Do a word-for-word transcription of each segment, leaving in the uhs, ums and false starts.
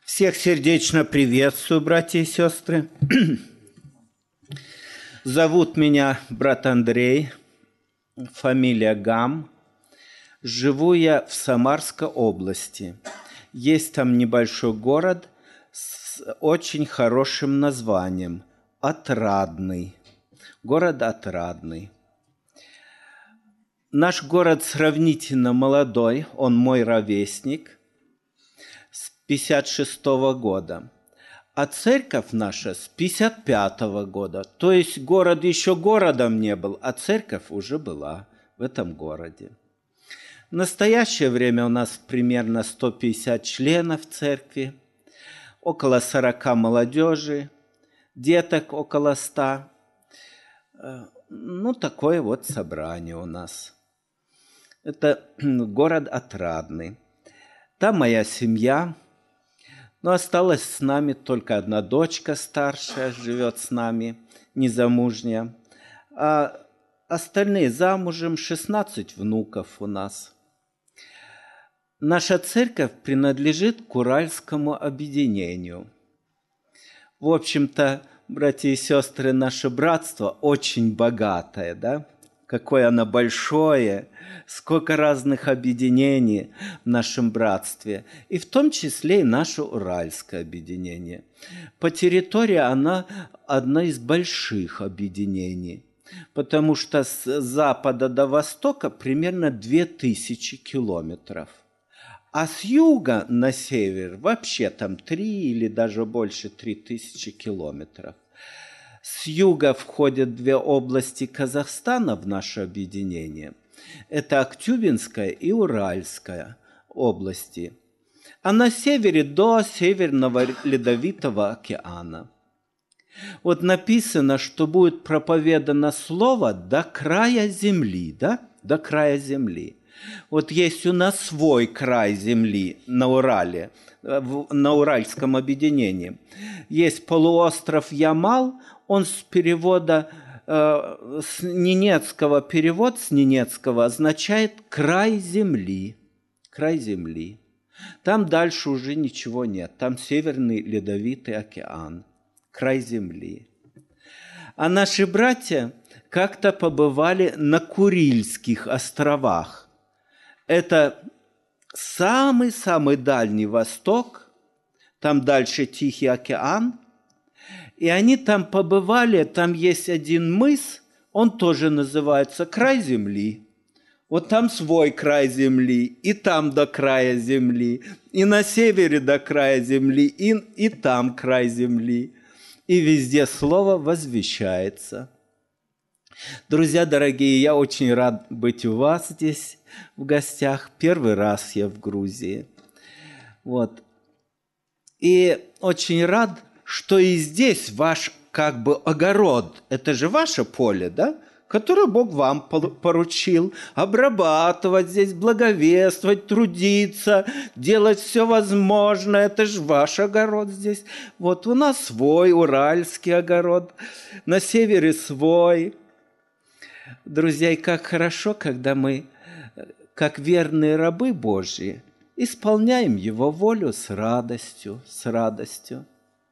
Всех сердечно приветствую, братья и сестры. Зовут меня брат Андрей, фамилия Гам. Живу я в Самарской области. Есть там небольшой город с очень хорошим названием – Отрадный. Город Отрадный. Наш город сравнительно молодой, он мой ровесник, с пятьдесят шестого года. А церковь наша с пятьдесят пятого года. То есть город еще городом не был, а церковь уже была в этом городе. В настоящее время у нас примерно сто пятьдесят членов церкви, около сорока молодежи, деток около ста. Ну, такое вот собрание у нас. Это город Отрадный. Там моя семья. Но осталась с нами только одна дочка старшая, живет с нами, незамужняя. А остальные замужем, шестнадцать внуков у нас. Наша церковь принадлежит к Уральскому объединению. В общем-то, братья и сестры, наше братство очень богатое, да? Какое оно большое, сколько разных объединений в нашем братстве, и в том числе и наше Уральское объединение. По территории она одно из больших объединений, потому что с запада до востока примерно две тысячи километров, а с юга на север вообще там три или даже больше три тысячи километров. С юга входят две области Казахстана в наше объединение. Это Актюбинская и Уральская области. А на севере до Северного Ледовитого океана. Вот написано, что будет проповедано слово до края земли, да? До края земли. Вот есть у нас свой край земли на Урале, на Уральском объединении. Есть полуостров Ямал, он с перевода, э, с ненецкого, перевод с ненецкого означает «край земли», «край земли». Там дальше уже ничего нет, там Северный Ледовитый океан, край земли. А наши братья как-то побывали на Курильских островах. Это самый-самый дальний восток, там дальше Тихий океан. И они там побывали, там есть один мыс, он тоже называется «Край земли». Вот там свой край земли, и там до края земли, и на севере до края земли, и, и там край земли. И везде слово возвещается. Друзья дорогие, я очень рад быть у вас здесь в гостях. Первый раз я в Грузии. Вот. И очень рад, что и здесь ваш как бы огород. Это же ваше поле, да? Которое Бог вам поручил. Обрабатывать здесь, благовествовать, трудиться, делать все возможное. Это же ваш огород здесь. Вот у нас свой уральский огород. На севере свой. Друзья, и как хорошо, когда мы, как верные рабы Божьи, исполняем Его волю с радостью, с радостью.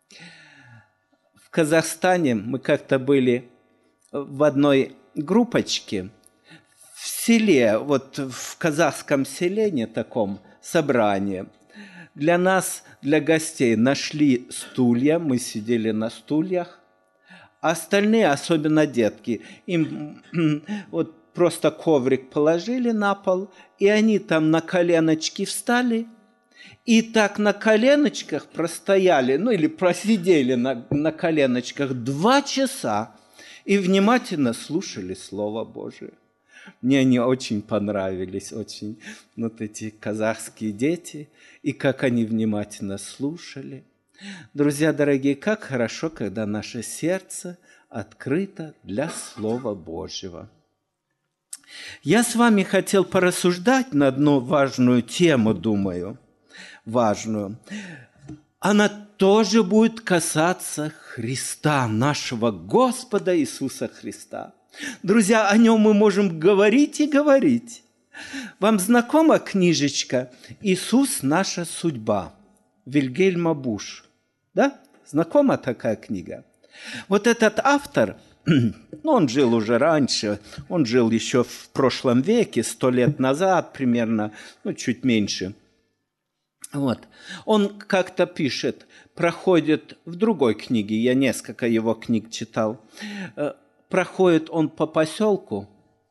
В Казахстане мы как-то были в одной группочке в селе, вот в казахском селении таком собрании. Для нас, для гостей, нашли стулья, мы сидели на стульях. Остальные, особенно детки, им вот просто коврик положили на пол, и они там на коленочки встали, и так на коленочках простояли, ну или просидели на, на коленочках два часа и внимательно слушали Слово Божие. Мне они очень понравились, очень вот эти казахские дети, и как они внимательно слушали. Друзья дорогие, как хорошо, когда наше сердце открыто для Слова Божьего. Я с вами хотел порассуждать на одну важную тему, думаю, важную. Она тоже будет касаться Христа, нашего Господа Иисуса Христа. Друзья, о нем мы можем говорить и говорить. Вам знакома книжечка «Иисус – наша судьба»? Вильгельма Буш. Да? Знакома такая книга? Вот этот автор, ну, он жил уже раньше, он жил еще в прошлом веке, сто лет назад примерно, ну, чуть меньше. Вот. Он как-то пишет, проходит в другой книге, я несколько его книг читал, проходит он по поселку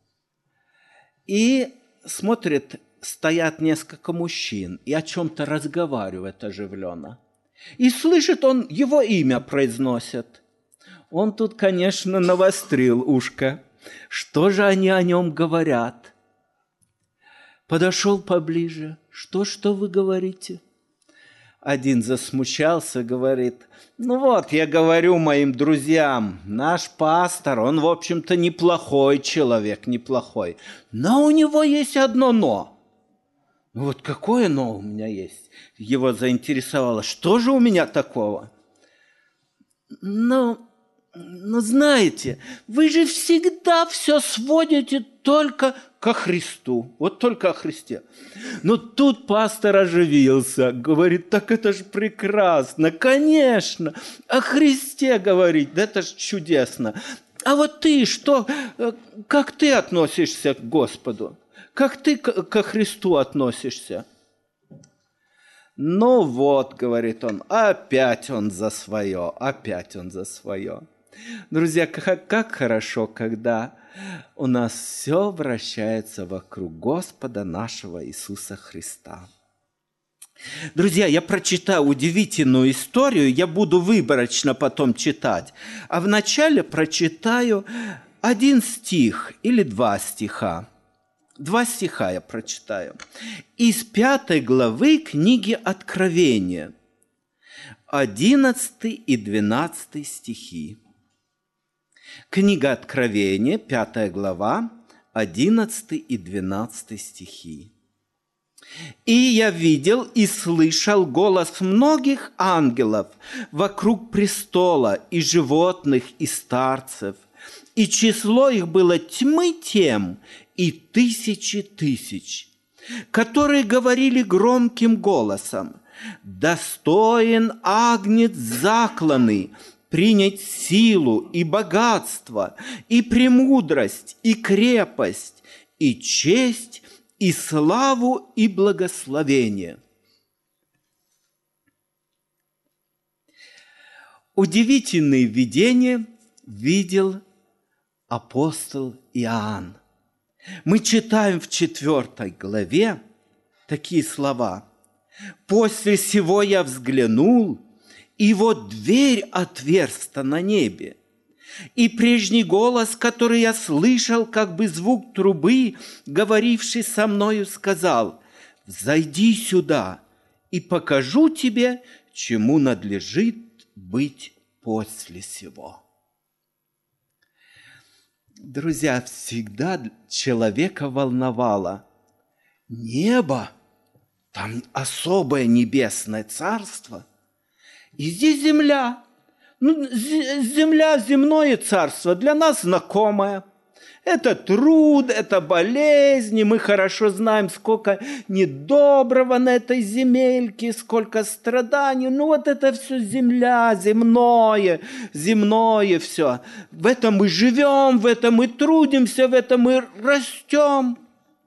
и смотрит, стоят несколько мужчин и о чем-то разговаривают оживленно. И слышит он, его имя произносят. Он тут, конечно, навострил ушко. Что же они о нем говорят? Подошел поближе. Что, что вы говорите? Один засмущался, говорит, ну вот, я говорю моим друзьям, наш пастор, он, в общем-то, неплохой человек, неплохой. Но у него есть одно «но». Ну вот какое «но» у меня есть? Его заинтересовало. Что же у меня такого? Ну, ну, знаете, вы же всегда все сводите только ко Христу. Вот только о Христе. Но тут пастор оживился. Говорит, так это же прекрасно. Конечно, о Христе говорить. Да это же чудесно. А вот ты что, как ты относишься к Господу? Как ты ко Христу относишься? Ну вот, говорит он, опять он за свое, опять он за свое. Друзья, как, как хорошо, когда у нас все вращается вокруг Господа нашего Иисуса Христа. Друзья, я прочитаю удивительную историю, я буду выборочно потом читать, а вначале прочитаю один стих или два стиха. Два стиха я прочитаю. Из пятой главы книги Откровения, одиннадцатый и двенадцатый стихи. Книга Откровения, пятая глава, одиннадцатый и двенадцатый стихи. «И я видел и слышал голос многих ангелов вокруг престола, и животных, и старцев, и число их было тьмы тем, и тысячи тысяч, которые говорили громким голосом: «Достоин агнец закланный принять силу и богатство, и премудрость, и крепость, и честь, и славу, и благословение». Удивительные видения видел апостол Иоанн. Мы читаем в четвертой главе такие слова. «После сего я взглянул, и вот дверь отверста на небе. И прежний голос, который я слышал, как бы звук трубы, говоривший со мною, сказал: «Взойди сюда, и покажу тебе, чему надлежит быть после сего». Друзья, всегда человека волновало небо, там особое небесное царство, и здесь земля. Ну, земля, земное царство для нас знакомое. Это труд, это болезни, мы хорошо знаем, сколько недоброго на этой земельке, сколько страданий. Ну вот это все земля, земное, земное все. В этом мы живем, в этом мы трудимся, в этом мы растем.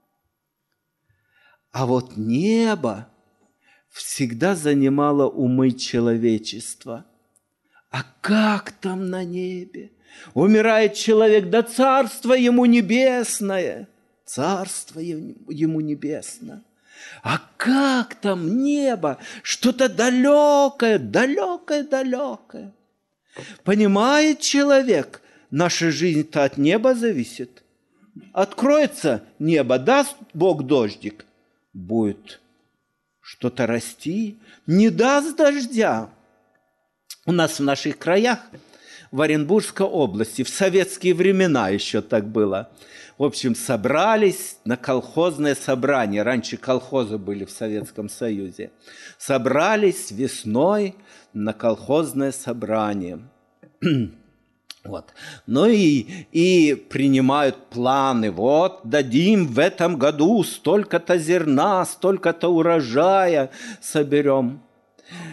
А вот небо всегда занимало умы человечества. А как там на небе? Умирает человек, да царство ему небесное, царство ему небесное. А как там небо? Что-то далекое, далекое, далекое. Понимает человек, наша жизнь-то от неба зависит. Откроется небо, даст Бог дождик, будет что-то расти. Не даст дождя. У нас в наших краях, в Оренбургской области, в советские времена еще так было. В общем, собрались на колхозное собрание. Раньше колхозы были в Советском Союзе. Собрались весной на колхозное собрание. Вот. Ну и, и принимают планы. Вот, дадим в этом году столько-то зерна, столько-то урожая соберем.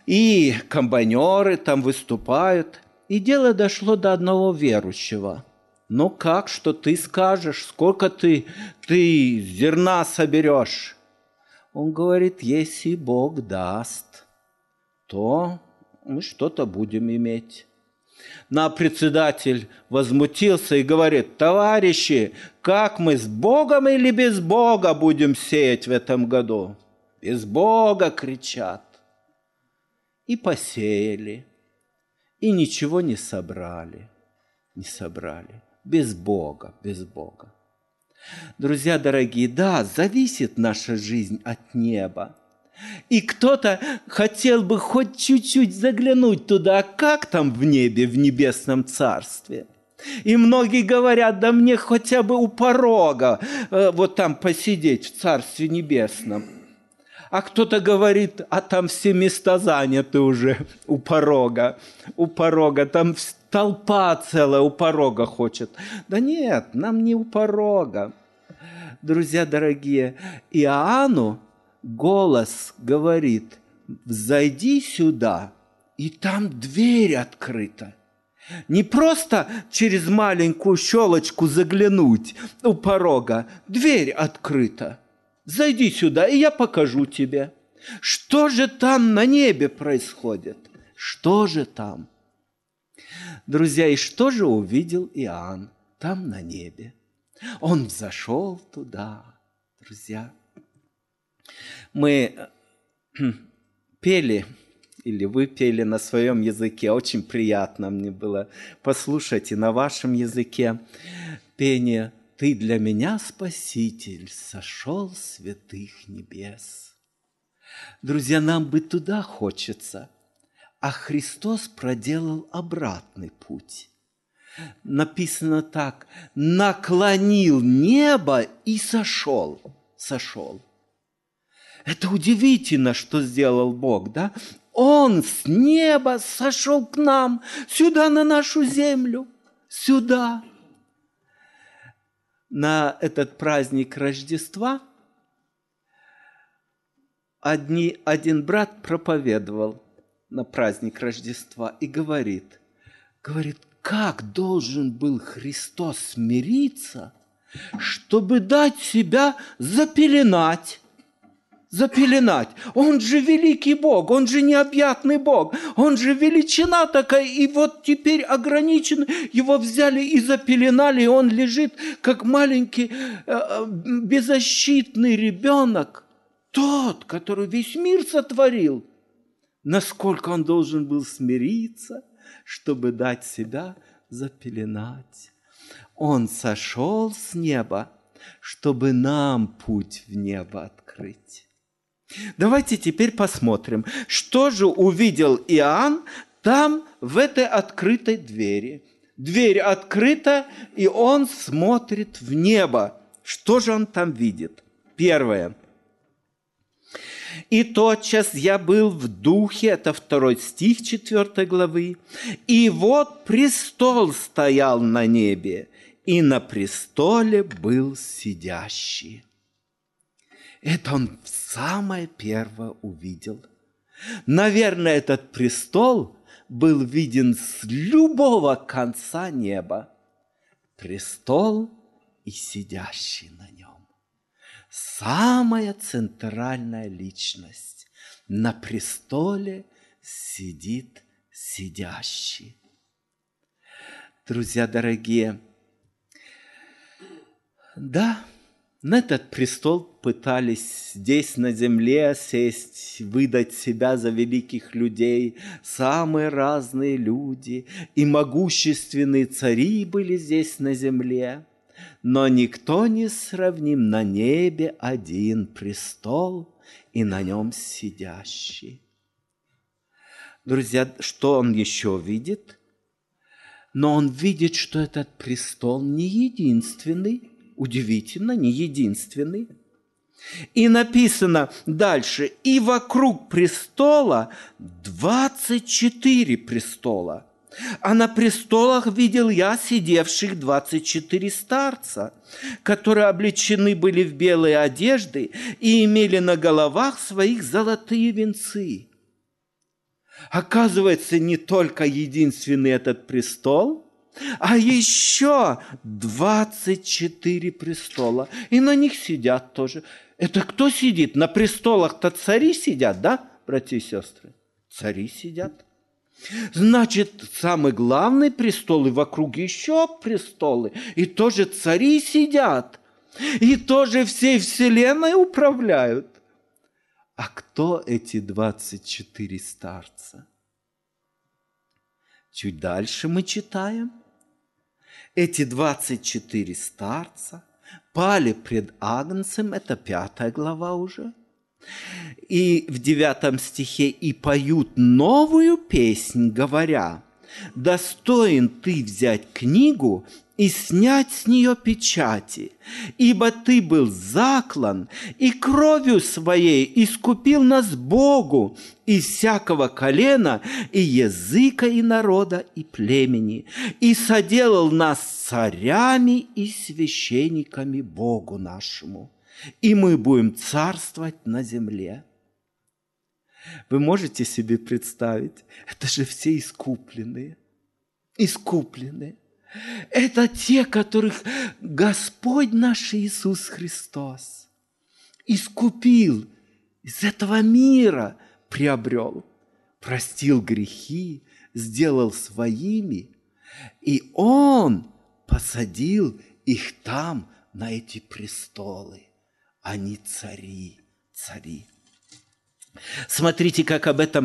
И комбайнеры там выступают. И дело дошло до одного верующего. Ну как, что ты скажешь, сколько ты, ты зерна соберешь? Он говорит, если Бог даст, то мы что-то будем иметь. На председатель возмутился и говорит, товарищи, как мы с Богом или без Бога будем сеять в этом году? Без Бога, кричат. И посеяли, и ничего не собрали, не собрали. Без Бога, без Бога. Друзья дорогие, да, зависит наша жизнь от неба. И кто-то хотел бы хоть чуть-чуть заглянуть туда, как там в небе, в небесном царстве. И многие говорят, да мне хотя бы у порога э, вот там посидеть в Царстве Небесном. А кто-то говорит, а там все места заняты уже у порога, у порога, там толпа целая у порога хочет. Да нет, нам не у порога. Друзья дорогие, Иоанну голос говорит, взойди сюда, и там дверь открыта. Не просто через маленькую щелочку заглянуть у порога, дверь открыта. Зайди сюда, и я покажу тебе, что же там на небе происходит, что же там. Друзья, и что же увидел Иоанн там на небе? Он взошел туда, друзья. Мы пели, или вы пели на своем языке, очень приятно мне было послушать и на вашем языке пение «Ты для меня, Спаситель, сошел с святых небес». Друзья, нам бы туда хочется, а Христос проделал обратный путь. Написано так, наклонил небо и сошел, сошел. Это удивительно, что сделал Бог, да? Он с неба сошел к нам, сюда, на нашу землю, сюда. На этот праздник Рождества одни, один брат проповедовал на праздник Рождества и говорит, говорит, как должен был Христос смириться, чтобы дать себя запеленать. Запеленать. Он же великий Бог, Он же необъятный Бог, Он же величина такая, и вот теперь ограничен, Его взяли и запеленали, и Он лежит, как маленький э, беззащитный ребенок, тот, который весь мир сотворил. Насколько Он должен был смириться, чтобы дать себя запеленать. Он сошел с неба, чтобы нам путь в небо открыть. Давайте теперь посмотрим, что же увидел Иоанн там, в этой открытой двери. Дверь открыта, и он смотрит в небо. Что же он там видит? Первое. «И тотчас я был в духе», это второй стих четвёртой главы, «и вот престол стоял на небе, и на престоле был сидящий». Это он самое первое увидел. Наверное, этот престол был виден с любого конца неба. Престол и сидящий на нем. Самая центральная личность. На престоле сидит сидящий. Друзья дорогие, да, на этот престол пытались здесь на земле сесть, выдать себя за великих людей. Самые разные люди и могущественные цари были здесь на земле. Но никто не сравним, на небе один престол и на нем сидящий. Друзья, что он еще видит? Но он видит, что этот престол не единственный. Удивительно, не единственный. И написано дальше, и вокруг престола двадцать четыре престола. А на престолах видел я сидевших двадцать четыре старца, которые облечены были в белые одежды и имели на головах своих золотые венцы. Оказывается, не только единственный этот престол, а еще двадцать четыре престола. И на них сидят тоже. Это кто сидит? На престолах-то цари сидят, да, братья и сестры? Цари сидят. Значит, самый главный престол, и вокруг еще престолы, и тоже цари сидят, и тоже всей вселенной управляют. А кто эти двадцать четыре старца? Чуть дальше мы читаем. Эти двадцать четыре старца пали пред Агнцем, это пятая глава уже, и в девятом стихе «И поют новую песнь, говоря, достоин ты взять книгу и снять с нее печати, ибо ты был заклан, и кровью своей искупил нас Богу из всякого колена, и языка, и народа, и племени, и соделал нас царями и священниками Богу нашему, и мы будем царствовать на земле». Вы можете себе представить? Это же все искупленные. Искупленные. Это те, которых Господь наш Иисус Христос искупил, из этого мира приобрел, простил грехи, сделал своими, и Он посадил их там, на эти престолы. Они цари, цари. Смотрите, как об этом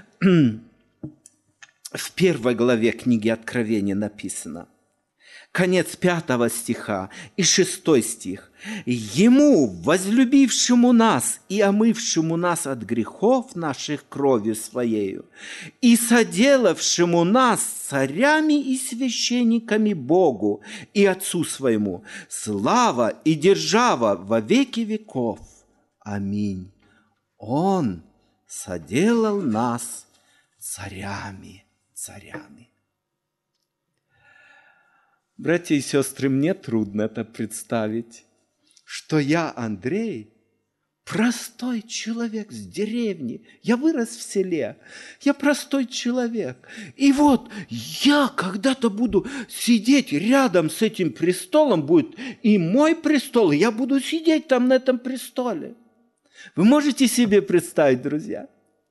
в первой главе книги Откровения написано. Конец пятого стиха и шестой стих. «Ему, возлюбившему нас и омывшему нас от грехов наших кровью Своею, и соделавшему нас царями и священниками Богу и Отцу Своему, слава и держава во веки веков. Аминь. Он соделал нас царями, царями». Братья и сестры, мне трудно это представить, что я, Андрей, простой человек с деревни, я вырос в селе, я простой человек. И вот я когда-то буду сидеть рядом с этим престолом, будет и мой престол, и я буду сидеть там на этом престоле. Вы можете себе представить, друзья?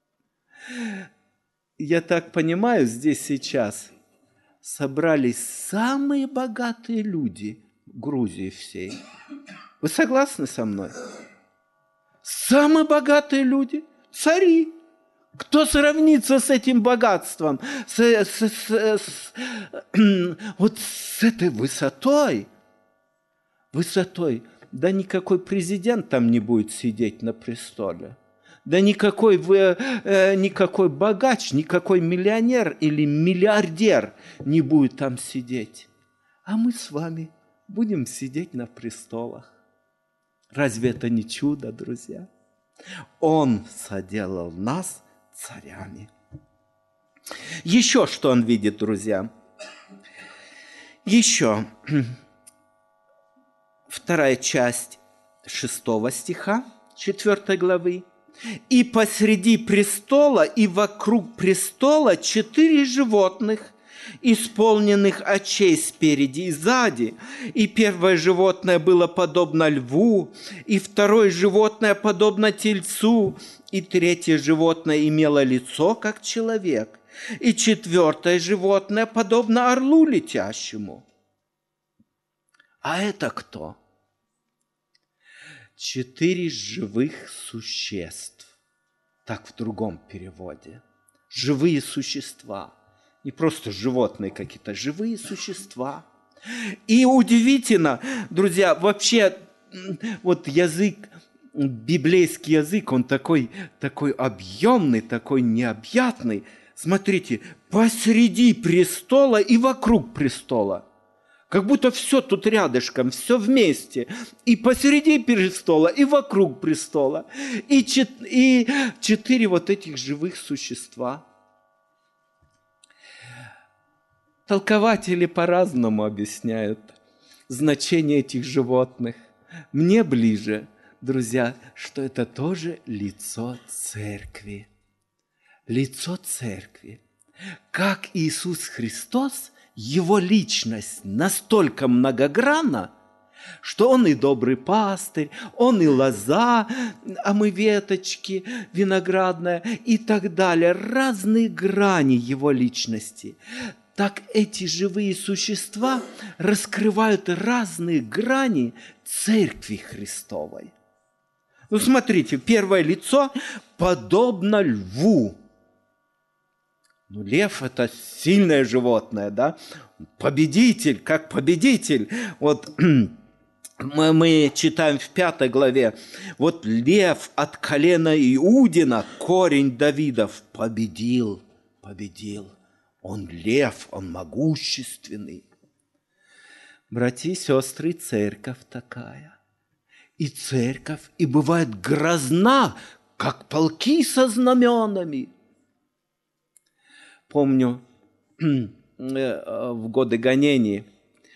Я так понимаю, здесь сейчас собрались самые богатые люди Грузии всей. Вы согласны со мной? Самые богатые люди, цари. Кто сравнится с этим богатством, с, с, с, с, вот с этой высотой? Высотой. Да никакой президент там не будет сидеть на престоле. Да никакой, э, никакой богач, никакой миллионер или миллиардер не будет там сидеть. А мы с вами будем сидеть на престолах. Разве это не чудо, друзья? Он соделал нас царями. Еще что он видит, друзья? Еще вторая часть шестого стиха четвёртой главы. «И посреди престола и вокруг престола четыре животных, исполненных очей спереди и сзади. И первое животное было подобно льву, и второе животное подобно тельцу, и третье животное имело лицо, как человек, и четвертое животное подобно орлу летящему». А это кто? Четыре живых существ. Так в другом переводе. Живые существа. Не просто животные какие-то, живые существа. И удивительно, друзья, вообще вот язык, библейский язык, он такой, такой объемный, такой необъятный. Смотрите, посреди престола и вокруг престола. Как будто все тут рядышком, все вместе. И посреди престола, и вокруг престола. И, чет, и четыре вот этих живых существа. Толкователи по-разному объясняют значение этих животных. Мне ближе, друзья, что это тоже лицо церкви. лицо церкви. Как Иисус Христос, Его личность настолько многогранна, что Он и добрый пастырь, Он и лоза, а мы веточки, виноградная и так далее. Разные грани Его личности. Так эти живые существа раскрывают разные грани Церкви Христовой. Ну, смотрите, первое лицо подобно льву. Ну, лев – это сильное животное, да? Победитель, как победитель. Вот мы, мы читаем в пятой главе. Вот лев от колена Иудина, корень Давидов, победил, победил. Он лев, он могущественный. Братья и сестры, церковь такая. И церковь, и бывает грозна, как полки со знаменами. Помню, в годы гонений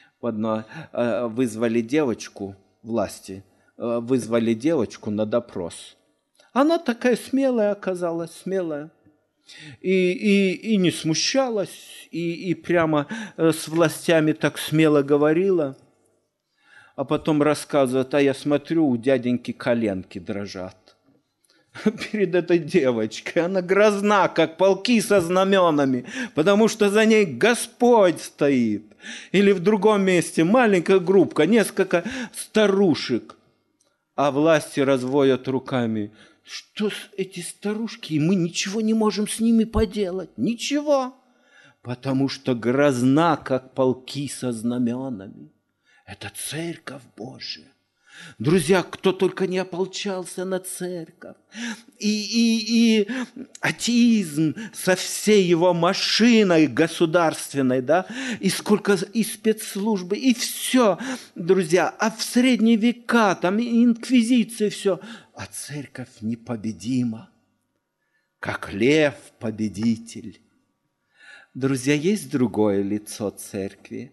вызвали девочку, власти, вызвали девочку на допрос. Она такая смелая оказалась, смелая. И, и, и не смущалась, и, и прямо с властями так смело говорила. А потом рассказывает, а я смотрю, у дяденьки коленки дрожат. Перед этой девочкой. Она грозна, как полки со знаменами, потому что за ней Господь стоит. Или в другом месте маленькая группка, несколько старушек, а власти разводят руками. Что эти старушки, и мы ничего не можем с ними поделать, ничего, потому что грозна, как полки со знаменами. Это Церковь Божия. Друзья, кто только не ополчался на церковь. И, и, и атеизм со всей его машиной государственной, да, и сколько и спецслужбы, и все, друзья. А в средние века, там и инквизиция, все. А церковь непобедима, как лев победитель. Друзья, есть другое лицо церкви.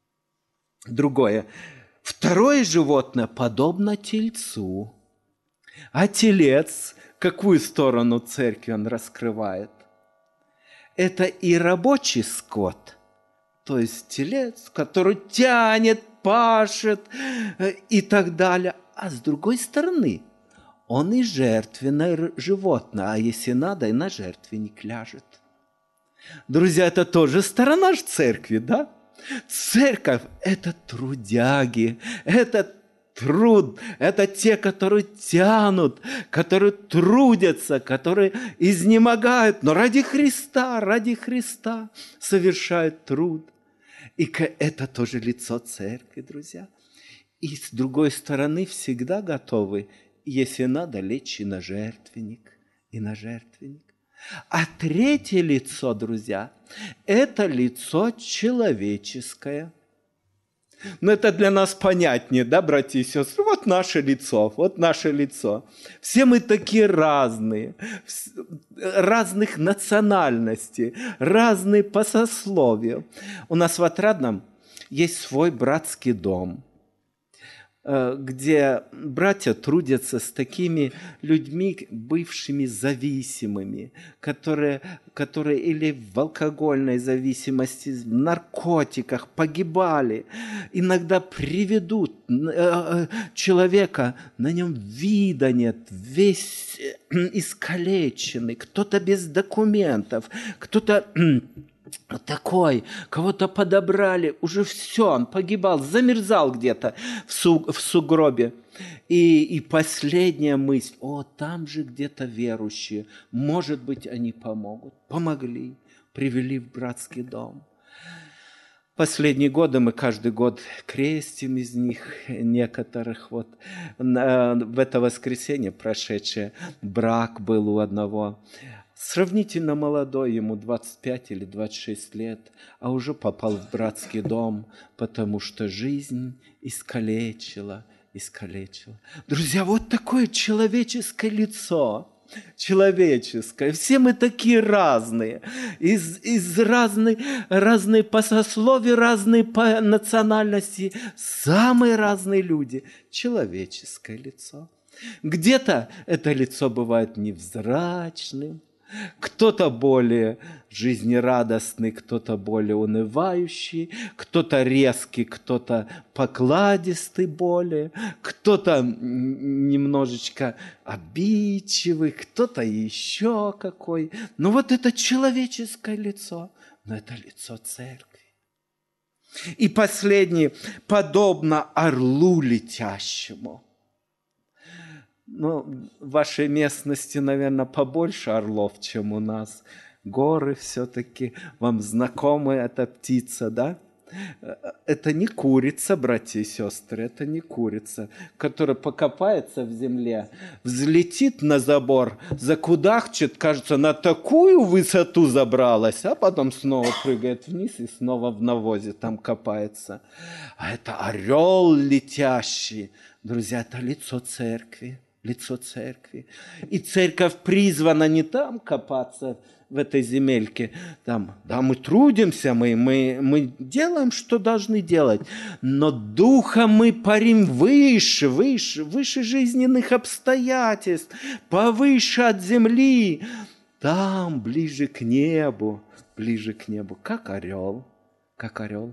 Другое. Второе животное подобно тельцу. А телец, какую сторону церкви он раскрывает? Это и рабочий скот, то есть телец, который тянет, пашет и так далее. А с другой стороны, он и жертвенное животное, а если надо, и на жертвенник ляжет. Друзья, это тоже сторона ж церкви, да? Церковь – это трудяги, это труд, это те, которые тянут, которые трудятся, которые изнемогают, но ради Христа, ради Христа совершают труд. И это тоже лицо церкви, друзья. И с другой стороны всегда готовы, если надо, лечь и на жертвенник, и на жертвенник. А третье лицо, друзья, это лицо человеческое. Но это для нас понятнее, да, братья и сестры? Вот наше лицо, вот наше лицо. Все мы такие разные, разных национальностей, разные по сословию. У нас в Отрадном есть свой братский дом, где братья трудятся с такими людьми, бывшими зависимыми, которые, которые или в алкогольной зависимости, в наркотиках погибали. Иногда приведут человека, на нем вида нет, весь искалеченный, кто-то без документов, кто-то такой, кого-то подобрали, уже все, он погибал, замерзал где-то в, су, в сугробе. И, и последняя мысль, о, там же где-то верующие, может быть, они помогут. Помогли, привели в братский дом. Последние годы мы каждый год крестим из них некоторых. Вот в это воскресенье прошедшее брак был у одного. Сравнительно молодой, ему двадцать пять или двадцать шесть лет, а уже попал в братский дом, потому что жизнь искалечила, искалечила. Друзья, вот такое человеческое лицо, человеческое. Все мы такие разные, из, из разных, разные по сословию, разные по национальности, самые разные люди. Человеческое лицо. Где-то это лицо бывает невзрачным, Кто-то более жизнерадостный, кто-то более унывающий, кто-то резкий, кто-то покладистый более, кто-то немножечко обидчивый, кто-то еще какой. Ну вот это человеческое лицо, но это лицо церкви. И последний, подобно орлу летящему. Ну, в вашей местности, наверное, побольше орлов, чем у нас. Горы все-таки, вам знакома эта птица, да? Это не курица, братья и сестры, это не курица, которая покопается в земле, взлетит на забор, закудахчет, кажется, на такую высоту забралась, а потом снова прыгает вниз и снова в навозе там копается. А это орел летящий. Друзья, это лицо церкви. Лицо церкви. И церковь призвана не там копаться, в этой земельке. Там, да, мы трудимся, мы, мы, мы делаем, что должны делать, но духом мы парим выше, выше, выше жизненных обстоятельств, повыше от земли. Там, ближе к небу, ближе к небу, как орел, как орел.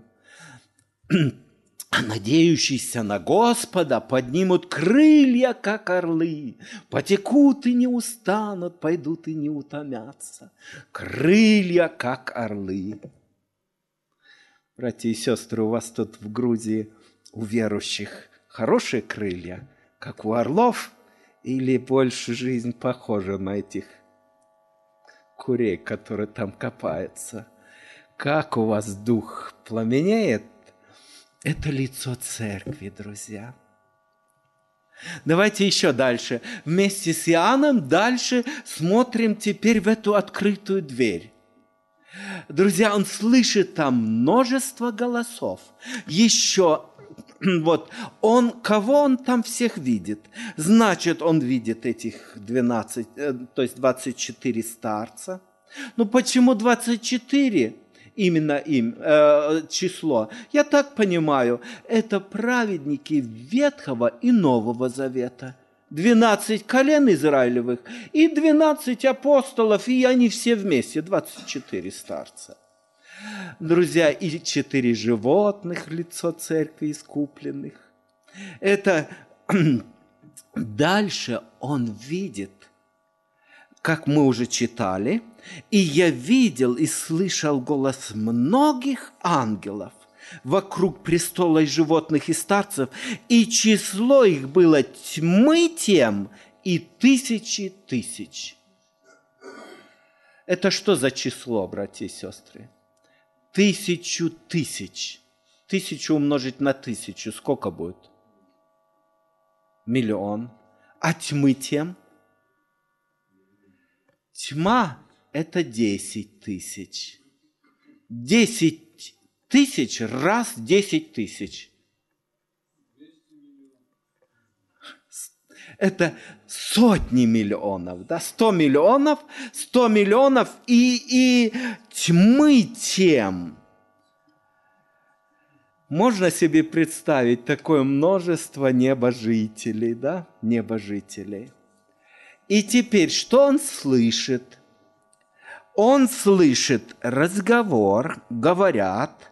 А надеющиеся на Господа поднимут крылья, как орлы, потекут и не устанут, пойдут и не утомятся. Крылья, как орлы. Братья и сестры, у вас тут в Грузии, у верующих, хорошие крылья, как у орлов, или больше жизнь похожа на этих курей, которые там копаются? Как у вас дух пламенеет? Это лицо церкви, друзья. Давайте еще дальше. Вместе с Иоанном дальше смотрим теперь в эту открытую дверь. Друзья, он слышит там множество голосов. Еще, вот, он, кого он там всех видит? Значит, он видит этих двенадцать, то есть двадцать четыре старца. Ну, почему двадцать четыре? Именно им э, число. Я так понимаю, это праведники Ветхого и Нового Завета. двенадцать колен Израилевых и двенадцать апостолов, и они все вместе, двадцать четыре старца. Друзья, и четыре животных, лицо церкви искупленных. Это дальше он видит, как мы уже читали, «И я видел и слышал голос многих ангелов вокруг престола и животных и старцев, и число их было тьмы тем и тысячи тысяч». Это что за число, братья и сестры? Тысячу тысяч. Тысячу умножить на тысячу, сколько будет? Миллион. А тьмы тем? Тьма – это десять тысяч. Десять тысяч раз десять тысяч. Это сотни миллионов, да, сто миллионов, сто миллионов и, и тьмы тем. Можно себе представить такое множество небожителей, да, небожителей. И теперь, что он слышит? Он слышит разговор, говорят.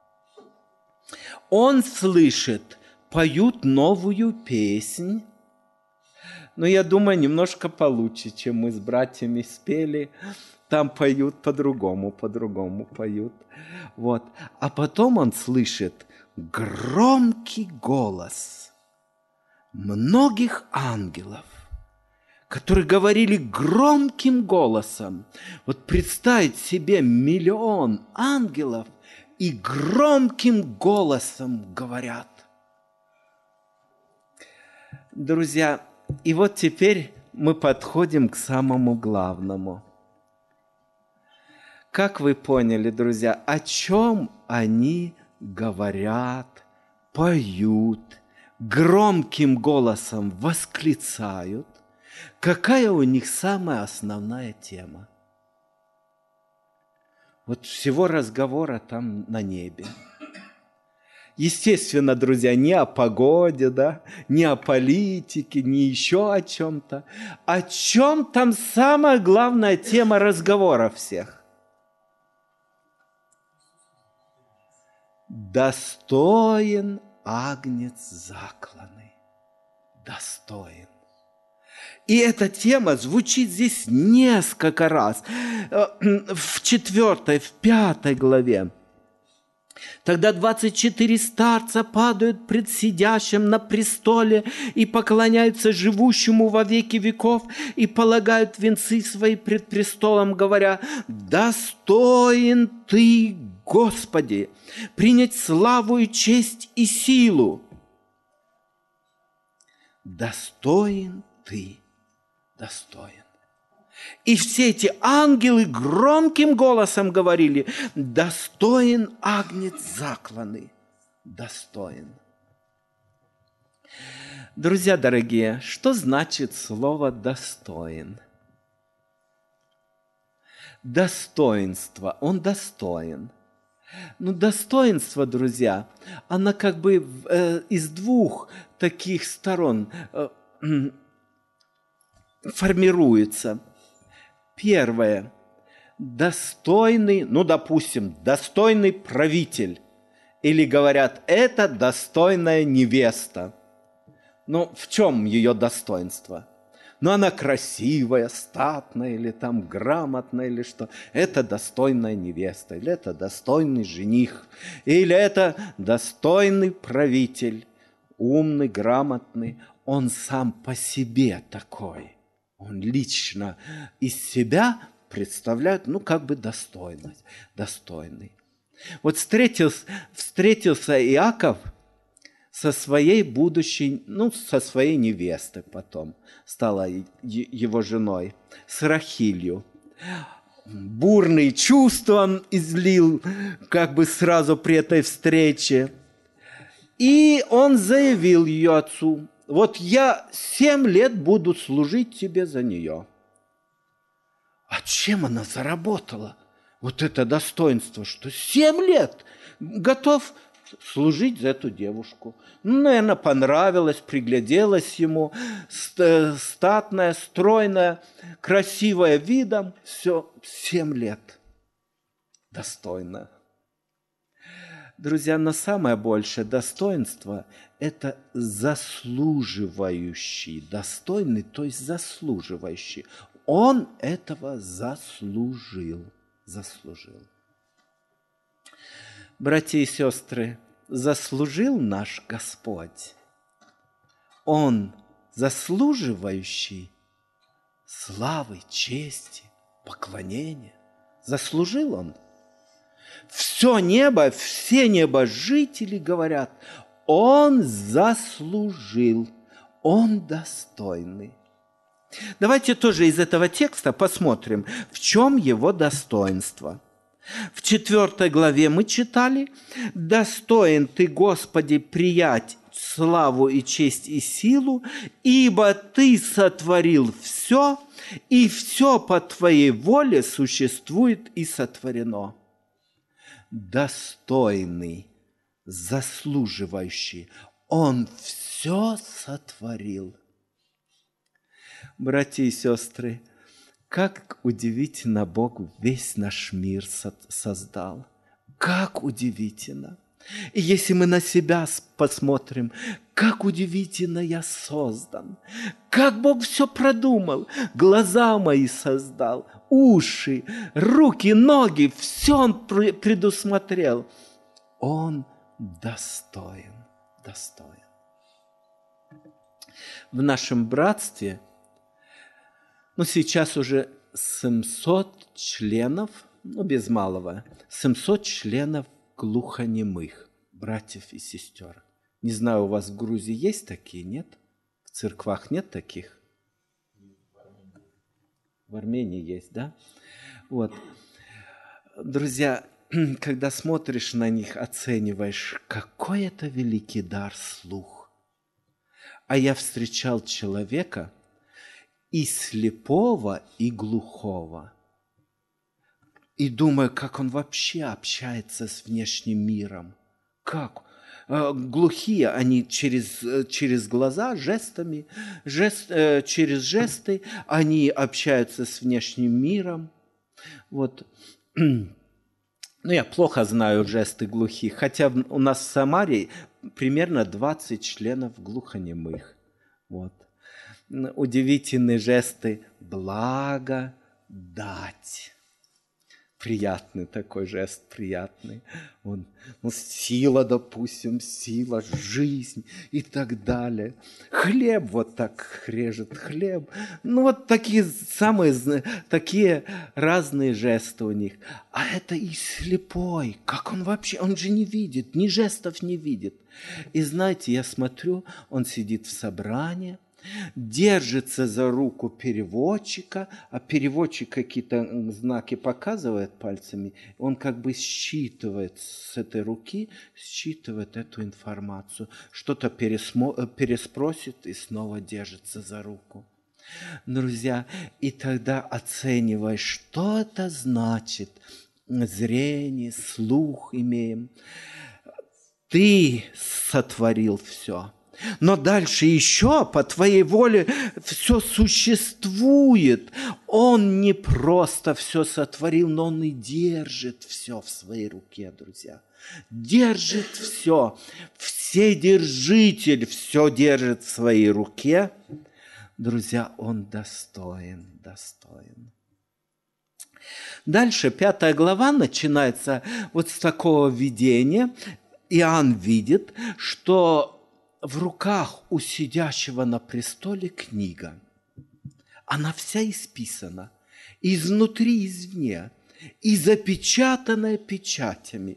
Он слышит, поют новую песнь. Но я думаю, немножко получше, чем мы с братьями спели. Там поют по-другому, по-другому поют. Вот. А потом он слышит громкий голос многих ангелов, которые говорили громким голосом. Вот представить себе миллион ангелов и громким голосом говорят. Друзья, и вот теперь мы подходим к самому главному. Как вы поняли, друзья, о чем они говорят, поют, громким голосом восклицают? Какая у них самая основная тема? Вот всего разговора там на небе. Естественно, друзья, не о погоде, да, не о политике, не еще о чем-то. О чем там самая главная тема разговора всех? Достоин агнец закланный. Достоин. И эта тема звучит здесь несколько раз. В четвертой, в пятой главе. Тогда двадцать четыре старца падают пред сидящим на престоле и поклоняются живущему во веки веков и полагают венцы свои пред престолом, говоря: «Достоин Ты, Господи, принять славу и честь и силу». Достоин Ты, достоин. И все эти ангелы громким голосом говорили: «Достоин агнец закланный, достоин». Друзья дорогие, что значит слово «достоин»? Достоинство, он достоин. Ну, достоинство, друзья, оно как бы э, из двух таких сторон э, э, формируется. Первое. Достойный, ну, допустим, достойный правитель. Или говорят, это достойная невеста. Ну, в чем ее достоинство? Ну, она красивая, статная, или там грамотная, или что. Это достойная невеста, или это достойный жених, или это достойный правитель, умный, грамотный. Он сам по себе такой. Он лично из себя представляет, ну, как бы достойность, достойный. Вот встретился, встретился Иаков со своей будущей, ну, со своей невестой потом, стала его женой, с Рахилью. Бурные чувства он излил как бы сразу при этой встрече. И он заявил ее отцу: вот я семь лет буду служить тебе за нее. А чем она заработала? Вот это достоинство, что семь лет готов служить за эту девушку. Ну, наверное, понравилось, пригляделась ему, статная, стройная, красивая видом. Все, семь лет. Достойно. Друзья, но самое большее достоинство – это заслуживающий. Достойный, то есть заслуживающий. Он этого заслужил. Заслужил. Братья и сестры, заслужил наш Господь. Он заслуживающий славы, чести, поклонения. Заслужил он. Все небо, все небожители говорят: он заслужил, он достойный. Давайте тоже из этого текста посмотрим, в чем его достоинство. В четвертой главе мы читали: «Достоин Ты, Господи, приять славу и честь и силу, ибо Ты сотворил все, и все по Твоей воле существует и сотворено». Достойный, заслуживающий, Он все сотворил. Братья и сестры, как удивительно Бог весь наш мир создал. Как удивительно. И если мы на себя посмотрим, как удивительно я создан. Как Бог все продумал. Глаза мои создал, уши, руки, ноги. Все Он предусмотрел. Он достоин, достоин. В нашем братстве, ну, сейчас уже семьсот членов, ну, без малого, семьсот членов глухонемых, братьев и сестер. Не знаю, у вас в Грузии есть такие, нет? В церквах нет таких? В Армении есть, да? Вот. Друзья, когда смотришь на них, оцениваешь, какой это великий дар слух. А я встречал человека и слепого, и глухого. И думаю, как он вообще общается с внешним миром. Как? глухие, они через, через глаза, жестами, жест, через жесты, они общаются с внешним миром. Вот. Ну, я плохо знаю жесты глухих, хотя у нас в Самаре примерно двадцать членов глухонемых. Вот. Удивительные жесты благодать. Приятный такой жест, приятный. Он, ну, сила, допустим, сила, жизнь и так далее. Хлеб вот так режет, хлеб. Ну, вот такие самые, такие разные жесты у них. А это и слепой. Как он вообще, он же не видит, ни жестов не видит. И знаете, я смотрю, он сидит в собрании, держится за руку переводчика, а переводчик какие-то знаки показывает пальцами, он как бы считывает с этой руки, считывает эту информацию, что-то пересмо- переспросит и снова держится за руку. Друзья, и тогда оценивай, что это значит. Зрение, слух имеем. Ты сотворил все. Но дальше еще по твоей воле все существует. Он не просто все сотворил, но он и держит все в своей руке, друзья. Держит все. Вседержитель все держит в своей руке. Друзья, он достоин, достоин. Дальше пятая глава начинается вот с такого видения. Иоанн видит, что в руках у сидящего на престоле книга. Она вся исписана, изнутри, извне, и запечатанная печатями.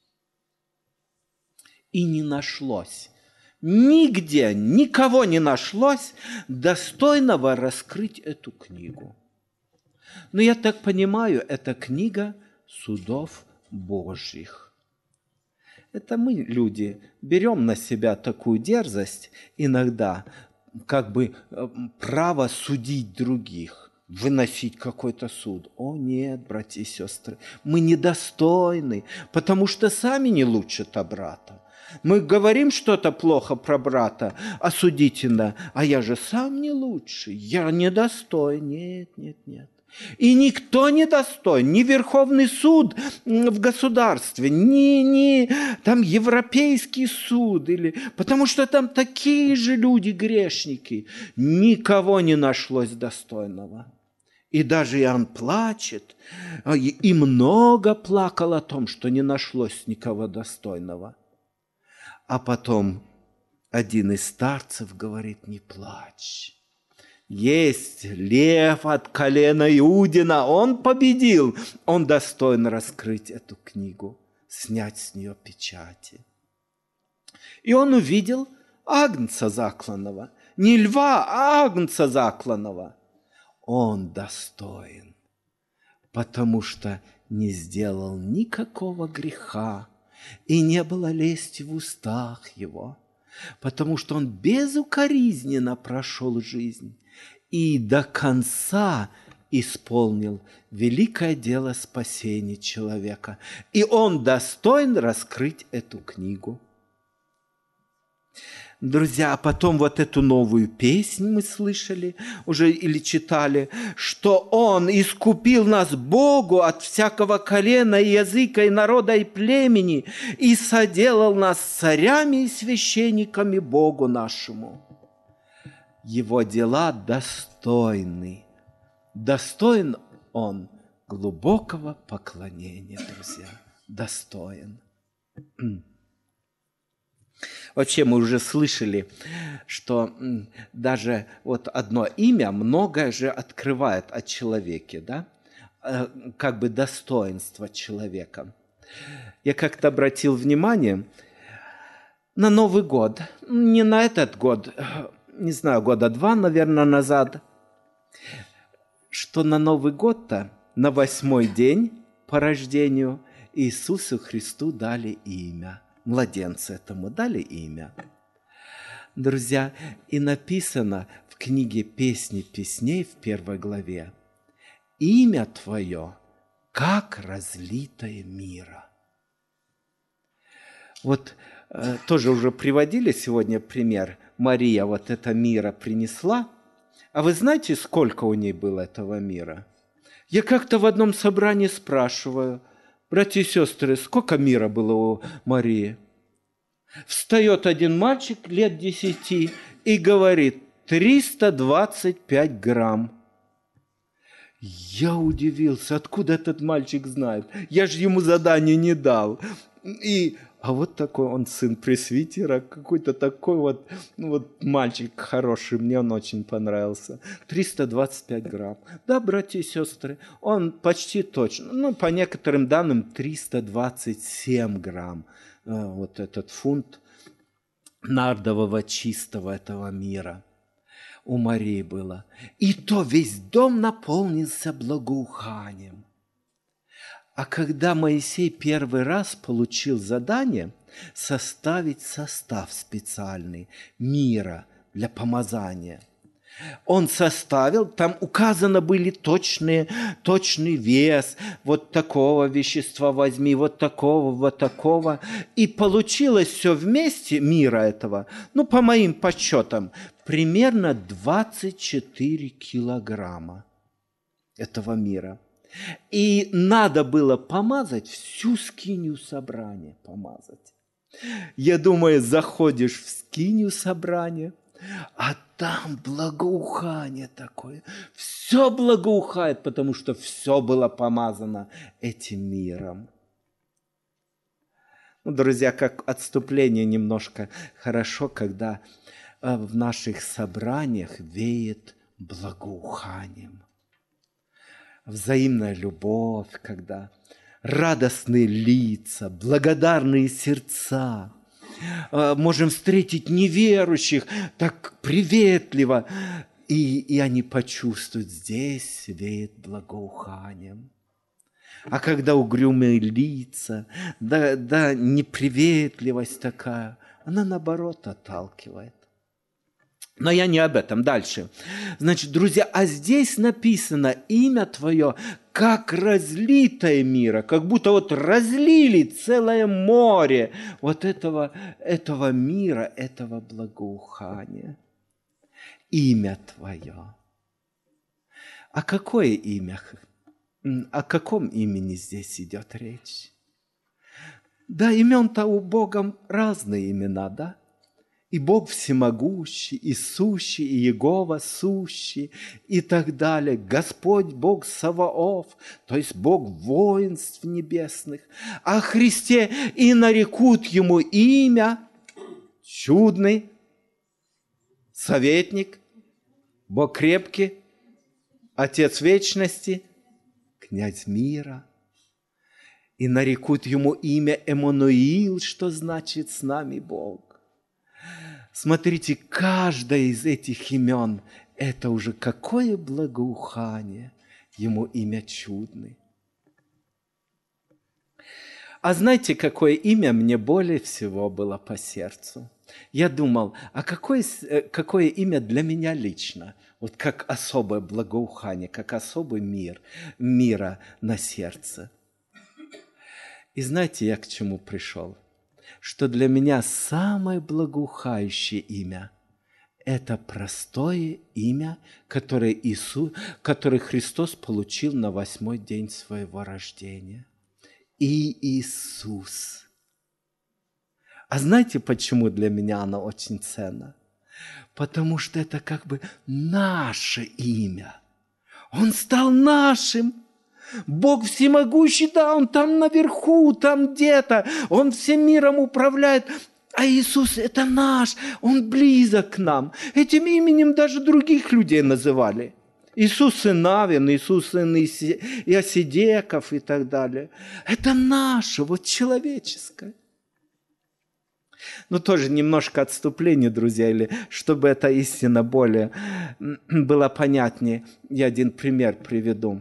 И не нашлось, нигде, никого не нашлось, достойного раскрыть эту книгу. Но я так понимаю, это книга судов Божьих. Это мы, люди, берем на себя такую дерзость иногда, как бы право судить других, выносить какой-то суд. О нет, братья и сестры, мы недостойны, потому что сами не лучше-то брата. Мы говорим что-то плохо про брата, осудительно, а я же сам не лучше, я недостоин. Нет, нет, нет. И никто не достоин, ни Верховный суд в государстве, ни, ни там Европейский суд, или, потому что там такие же люди, грешники. Никого не нашлось достойного. И даже Иоанн плачет, и много плакал о том, что не нашлось никого достойного. А потом один из старцев говорит: не плачь. Есть лев от колена Иудина, он победил, он достоин раскрыть эту книгу, снять с нее печати. И он увидел агнца закланного, не льва, а агнца закланного. Он достоин, потому что не сделал никакого греха, и не было лести в устах его, потому что он безукоризненно прошел жизнь и до конца исполнил великое дело спасения человека. И он достоин раскрыть эту книгу. Друзья, а потом вот эту новую песню мы слышали уже или читали, что Он искупил нас Богу от всякого колена, и языка, и народа, и племени, и соделал нас царями и священниками Богу нашему. Его дела достойны. Достоин Он глубокого поклонения, друзья. Достоин. Вообще мы уже слышали, что даже вот одно имя многое же открывает о человеке, да? Как бы достоинство человека. Я как-то обратил внимание на Новый год, не на этот год, не знаю, года два, наверное, назад, что на Новый год-то, на восьмой день по рождению, Иисусу Христу дали имя. Младенцу этому дали имя. Друзья, и написано в книге «Песни песней» в первой главе: «Имя Твое, как разлитое мира». Вот э, тоже уже приводили сегодня пример. Мария вот это мира принесла. А вы знаете, сколько у ней было этого мира? Я как-то в одном собрании спрашиваю: братья и сестры, сколько мира было у Марии? Встает один мальчик лет десяти и говорит: триста двадцать пять грамм. Я удивился, откуда этот мальчик знает? Я же ему задание не дал. И, а вот такой он сын пресвитера, какой-то такой вот, ну вот мальчик хороший, мне он очень понравился. триста двадцать пять грамм. Да, братья и сестры, он почти точно, ну, по некоторым данным, триста двадцать семь грамм. Вот этот фунт нардового чистого этого мира у Марии было. И то весь дом наполнился благоуханием. А когда Моисей первый раз получил задание составить состав специальный мира для помазания, он составил, там указаны были точные, точный вес, вот такого вещества возьми, вот такого, вот такого. И получилось все вместе, мира этого, ну, по моим подсчетам, примерно двадцать четыре килограмма этого мира. И надо было помазать всю скинию собрания, помазать. Я думаю, заходишь в скинию собрания, а там благоухание такое. Все благоухает, потому что все было помазано этим миром. Ну, друзья, как отступление немножко хорошо, когда в наших собраниях веет благоуханием. Взаимная любовь, когда радостные лица, благодарные сердца. Можем встретить неверующих так приветливо, и, и они почувствуют, здесь веет благоуханием. А когда угрюмые лица, да, да неприветливость такая, она наоборот отталкивает. Но я не об этом. Дальше. Значит, друзья, а здесь написано имя Твое, как разлитое мира, как будто вот разлили целое море вот этого, этого мира, этого благоухания. Имя Твое. А какое имя? О каком имени здесь идет речь? Да, имен-то у Бога разные имена, да? И Бог всемогущий, и сущий, и Иегова сущий, и так далее. Господь Бог Саваоф, то есть Бог воинств небесных. О Христе и нарекут Ему имя чудный, советник, Бог крепкий, Отец вечности, князь мира. И нарекут Ему имя Эммануил, что значит «с нами Бог». Смотрите, каждое из этих имен – это уже какое благоухание, Ему имя чудный. А знаете, какое имя мне более всего было по сердцу? Я думал, а какое, какое имя для меня лично, вот как особое благоухание, как особый мир, мира на сердце? И знаете, я к чему пришел? Что для меня самое благоухающее имя – это простое имя, которое, Иисус, которое Христос получил на восьмой день своего рождения. И Иисус. А знаете, почему для меня оно очень ценно? Потому что это как бы наше имя. Он стал нашим. Бог всемогущий, да, Он там наверху, там где-то, Он всем миром управляет, а Иисус – это наш, Он близок к нам. Этим именем даже других людей называли. Иисус сын Навин, Иисус сын Иосидеков и так далее. Это наше, вот человеческое. Ну, тоже немножко отступление, друзья, или чтобы эта истина более была понятнее, я один пример приведу.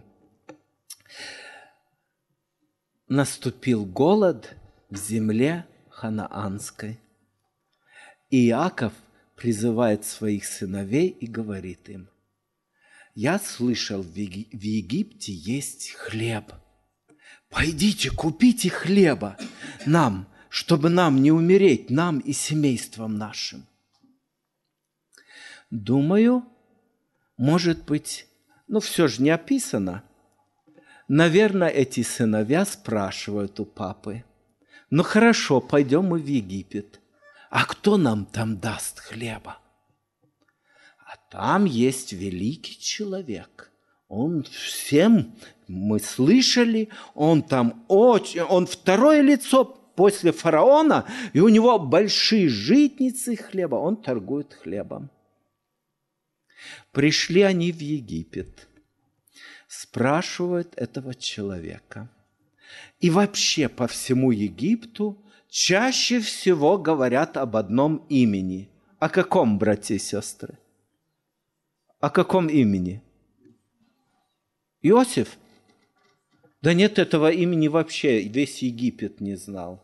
Наступил голод в земле ханаанской. И Иаков призывает своих сыновей и говорит им: «Я слышал, в Египте есть хлеб. Пойдите, купите хлеба нам, чтобы нам не умереть, нам и семействам нашим? Думаю, может быть, ну все же не описано. Наверное, эти сыновья спрашивают у папы: ну хорошо, пойдем мы в Египет. А кто нам там даст хлеба? А там есть великий человек. Он всем, мы слышали, он там очень, он второе лицо после фараона, и у него большие житницы хлеба, он торгует хлебом. Пришли они в Египет, спрашивают этого человека. И вообще по всему Египту чаще всего говорят об одном имени. О каком, братья и сестры? О каком имени? Иосиф? Да нет, этого имени вообще весь Египет не знал.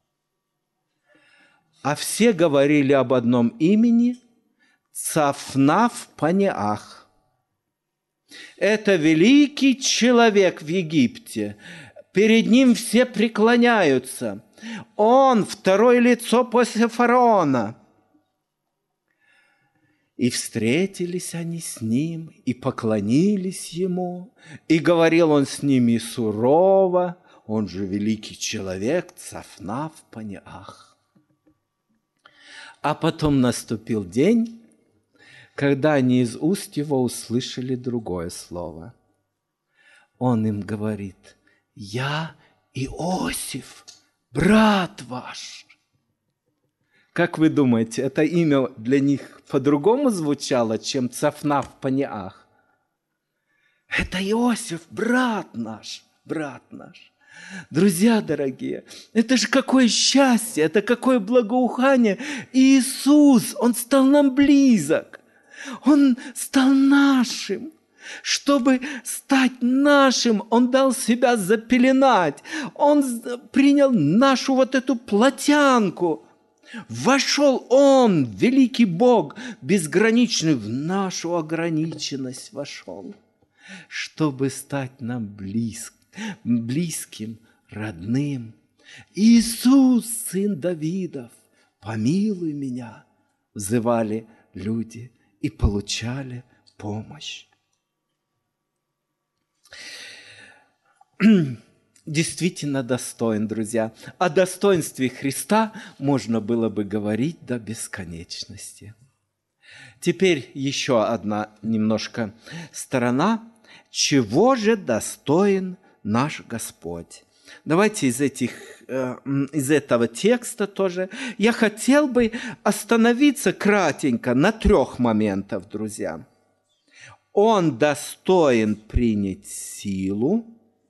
А все говорили об одном имени – Цафнаф-Панеах. Это великий человек в Египте. Перед ним все преклоняются. Он второе лицо после фараона. И встретились они с ним, и поклонились ему, и говорил он с ними сурово, он же великий человек, Цафнаф-Панеах. А потом наступил день, когда они из уст его услышали другое слово. Он им говорит: «Я Иосиф, брат ваш». Как вы думаете, это имя для них по-другому звучало, чем Цафнаф-Панеах? Это Иосиф, брат наш, брат наш. Друзья дорогие, это же какое счастье, это какое благоухание. Иисус, Он стал нам близок, Он стал нашим. Чтобы стать нашим, Он дал себя запеленать, Он принял нашу вот эту плотянку. Вошел Он, великий Бог, безграничный, в нашу ограниченность вошел, чтобы стать нам близ, близким, родным. Иисус, сын Давидов, помилуй меня, взывали люди и получали помощь. Действительно достоин, друзья. О достоинстве Христа можно было бы говорить до бесконечности. Теперь еще одна немножко сторона. Чего же достоин наш Господь? Давайте из, этих, из этого текста тоже. Я хотел бы остановиться кратенько на трех моментах, друзья. Он достоин принять силу,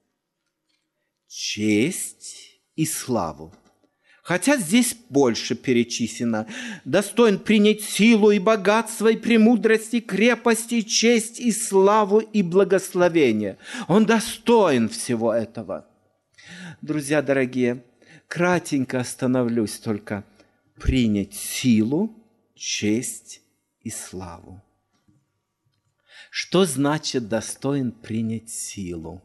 честь и славу. Хотя здесь больше перечислено. Достоин принять силу и богатство, и премудрость, и крепость, и честь, и славу, и благословение. Он достоин всего этого. Друзья дорогие, кратенько остановлюсь только. Принять силу, честь и славу. Что значит достоин принять силу?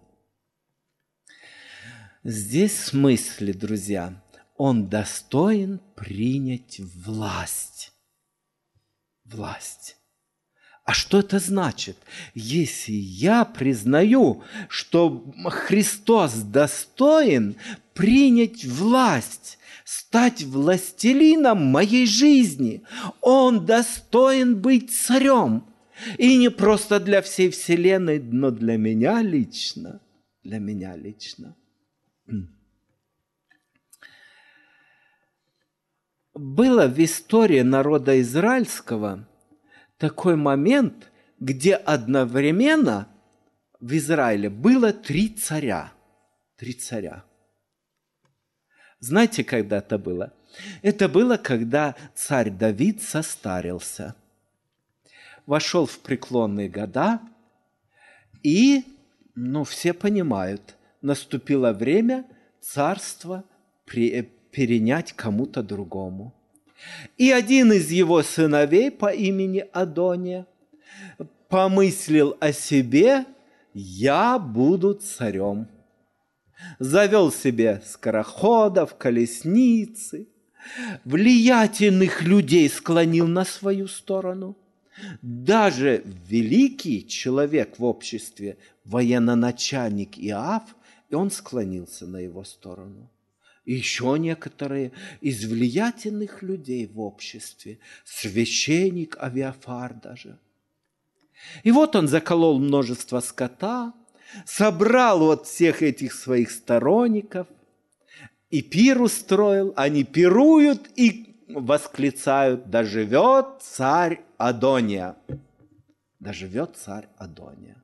Здесь в смысле, друзья, он достоин принять власть. Власть. А что это значит? Если я признаю, что Христос достоин принять власть, стать властелином моей жизни, Он достоин быть царем. И не просто для всей вселенной, но для меня лично. Для меня лично. Было в истории народа израильского такой момент, где одновременно в Израиле было три царя. Три царя. Знаете, когда это было? Это было, когда царь Давид состарился, вошел в преклонные года, и, ну, все понимают, наступило время царства перенять кому-то другому. И один из его сыновей по имени Адония помыслил о себе: «Я буду царем». Завел себе скороходов, колесницы, влиятельных людей склонил на свою сторону. Даже великий человек в обществе, военачальник Иов, и он склонился на его сторону. И еще некоторые из влиятельных людей в обществе, священник Авиафар даже. И вот он заколол множество скота, собрал вот всех этих своих сторонников и пир устроил. Они пируют и восклицают: «Да живет царь Адония!» Да живет царь Адония.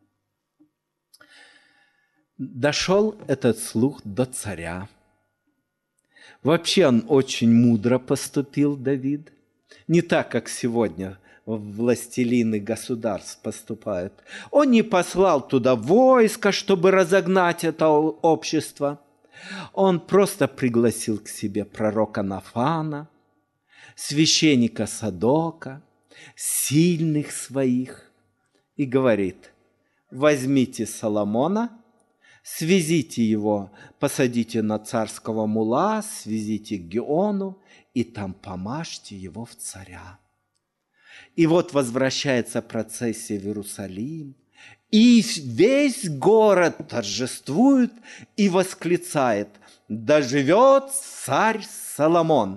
Дошел этот слух до царя. Вообще он очень мудро поступил, Давид. Не так, как сегодня властелины государств поступают. Он не послал туда войско, чтобы разогнать это общество. Он просто пригласил к себе пророка Нафана, священника Садока, сильных своих, и говорит: возьмите Соломона, свезите его, посадите на царского мула, свезите к Геону, и там помажьте его в царя. И вот возвращается процессия в Иерусалим, и весь город торжествует и восклицает: «Да живет царь Соломон!»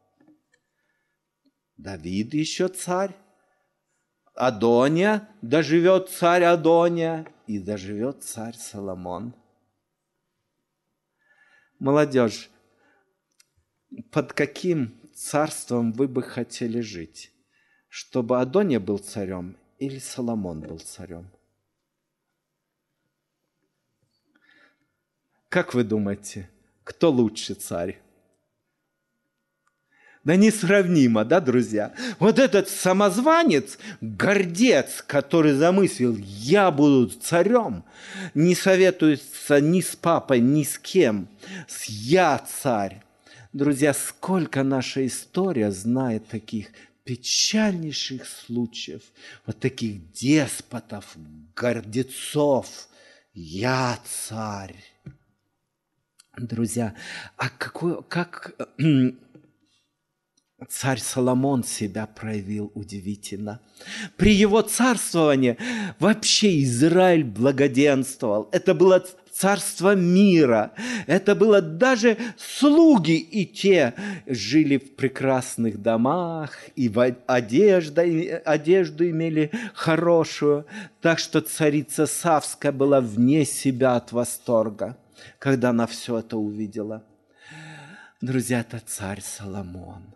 Давид еще царь, Адония, да живет царь Адония, и да живет царь Соломон. Молодежь, под каким царством вы бы хотели жить? Чтобы Адония был царем или Соломон был царем? Как вы думаете, кто лучше царь? Да несравнимо, да, друзья? Вот этот самозванец, гордец, который замыслил: я буду царем, не советуется ни с папой, ни с кем. Я царь. Друзья, сколько наша история знает таких печальнейших случаев, вот таких деспотов, гордецов. Я царь. Друзья, а какой, как царь Соломон себя проявил удивительно. При его царствовании вообще Израиль благоденствовал. Это было царство мира. Это было даже слуги, и те жили в прекрасных домах, и одежда, одежду имели хорошую. Так что царица Савская была вне себя от восторга, когда она все это увидела. Друзья, это царь Соломон.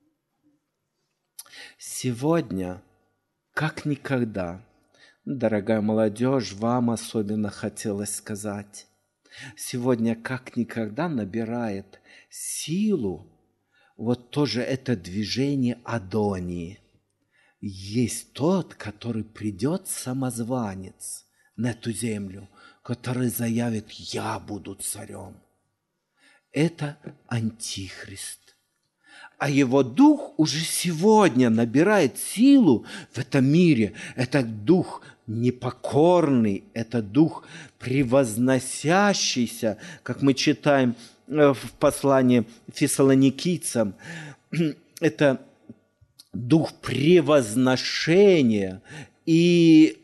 Сегодня, как никогда, дорогая молодежь, вам особенно хотелось сказать, сегодня, как никогда, набирает силу вот тоже это движение Адонии. Есть тот, который придет, самозванец, на эту землю, который заявит: я буду царем. Это Антихрист. А его дух уже сегодня набирает силу в этом мире. Это дух непокорный, это дух превозносящийся, как мы читаем в послании Фессалоникийцам. Это дух превозношения и...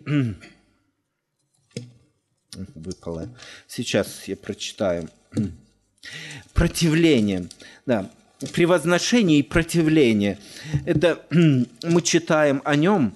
Выпало. Сейчас я прочитаю. Противление. Да. Превозношение и противление. Это мы читаем о нем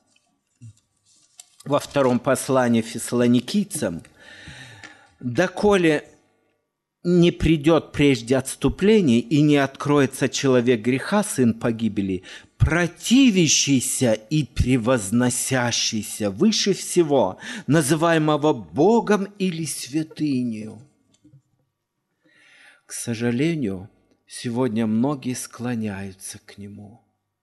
во втором послании Фессалоникийцам. «Доколе не придет прежде отступление и не откроется человек греха, сын погибели, противящийся и превозносящийся выше всего, называемого Богом или святынею». К сожалению, сегодня многие склоняются к нему.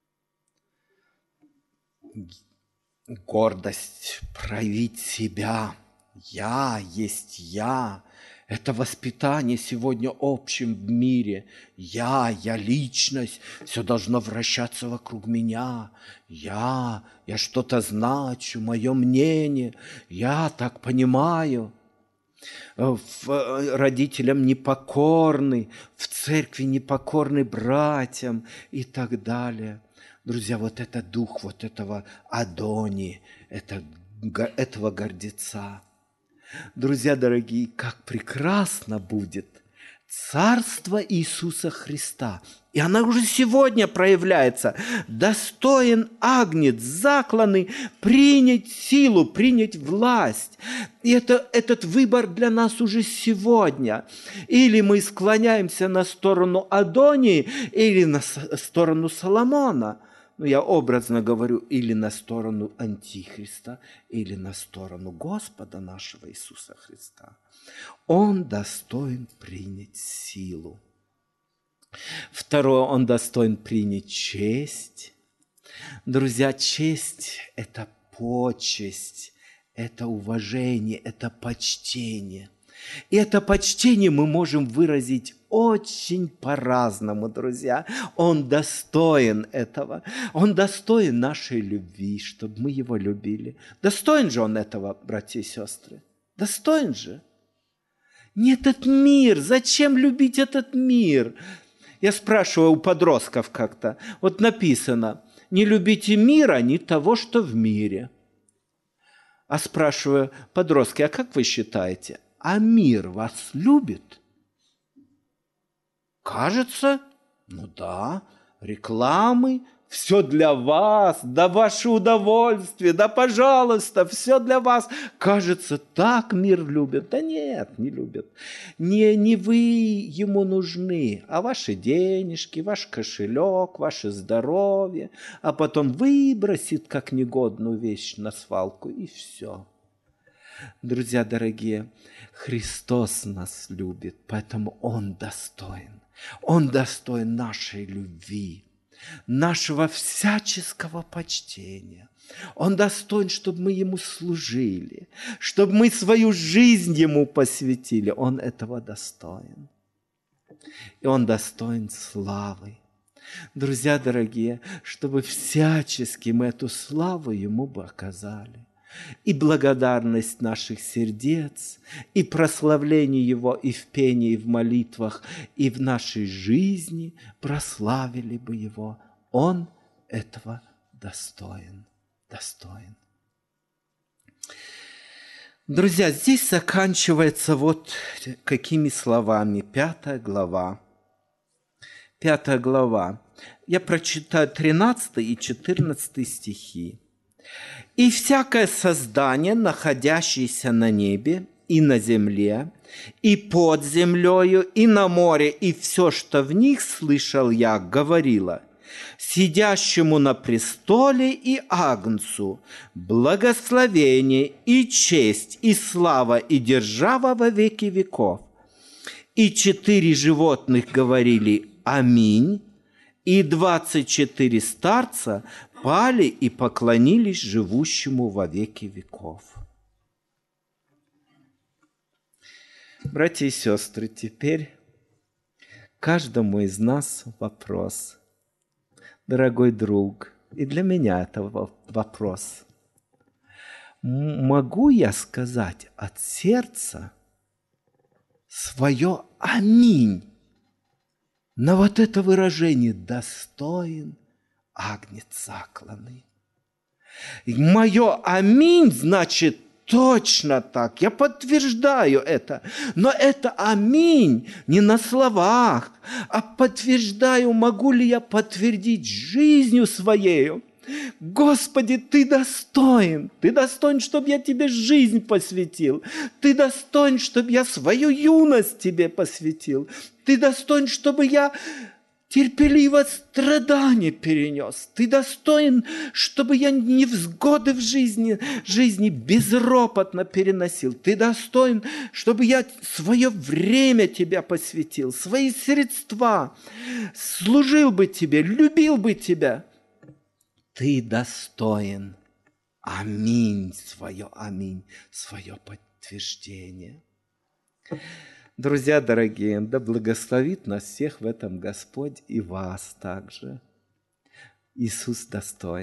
Гордость, проявить себя. Я есть я. Это воспитание сегодня общим в мире. Я, я личность. Все должно вращаться вокруг меня. Я, я что-то значу, мое мнение. Я так понимаю. в родителям непокорны, в церкви непокорны братьям и так далее. Друзья, вот это дух вот этого Адони, это, этого гордеца. Друзья дорогие, как прекрасно будет Царство Иисуса Христа. И она уже сегодня проявляется. Достоин агнец, закланный, принять силу, принять власть. И это, этот выбор для нас уже сегодня. Или мы склоняемся на сторону Адонии, или на сторону Соломона. Ну, я образно говорю, или на сторону Антихриста, или на сторону Господа нашего Иисуса Христа. Он достоин принять силу. Второе, он достоин принять честь. Друзья, честь – это почесть, это уважение, это почтение. И это почтение мы можем выразить очень по-разному, друзья. Он достоин этого. Он достоин нашей любви, чтобы мы его любили. Достоин же он этого, братья и сестры? Достоин же? Не этот мир. Зачем любить этот мир? Я спрашиваю у подростков как-то. Вот написано, не любите мира, ни того, что в мире. А спрашиваю, подростки, а как вы считаете, а мир вас любит? Кажется, ну да, рекламы, все для вас, да ваше удовольствие, да пожалуйста, все для вас. Кажется, так мир любит. Да нет, не любит. Не, не вы ему нужны, а ваши денежки, ваш кошелек, ваше здоровье. А потом выбросит как негодную вещь на свалку, и все. Друзья дорогие, Христос нас любит, поэтому Он достоин. Он достоин нашей любви, нашего всяческого почтения. Он достоин, чтобы мы Ему служили, чтобы мы свою жизнь Ему посвятили. Он этого достоин. И Он достоин славы. Друзья дорогие, чтобы всячески мы эту славу Ему бы оказали. И благодарность наших сердец, и прославление Его и в пении, и в молитвах, и в нашей жизни прославили бы Его. Он этого достоин, достоин. Друзья, здесь заканчивается вот какими словами. Пятая глава. Пятая глава. Я прочитаю тринадцатый и четырнадцатый стихи. «И всякое создание, находящееся на небе и на земле, и под землею, и на море, и все, что в них, слышал я, говорило, сидящему на престоле и Агнцу, благословение и честь, и слава, и держава во веки веков. И четыре животных говорили «Аминь», и двадцать четыре старца пали и поклонились живущему во веки веков». Братья и сестры, теперь каждому из нас вопрос. Дорогой друг, и для меня это вопрос. Могу я сказать от сердца свое «Аминь» на вот это выражение «достоин агнец закланный»? Мое «Аминь» значит точно так, я подтверждаю это. Но это «Аминь» не на словах, а подтверждаю, могу ли я подтвердить жизнью своею. Господи, Ты достоин, Ты достоин, чтобы я Тебе жизнь посвятил. Ты достоин, чтобы я свою юность Тебе посвятил. Ты достоин, чтобы я терпеливо страдания перенес. Ты достоин, чтобы я невзгоды в жизни, жизни безропотно переносил. Ты достоин, чтобы я свое время Тебя посвятил, свои средства, служил бы Тебе, любил бы Тебя. Ты достоин. Аминь, свое аминь, свое подтверждение. Друзья дорогие, да благословит нас всех в этом Господь и вас также. Иисус достоин,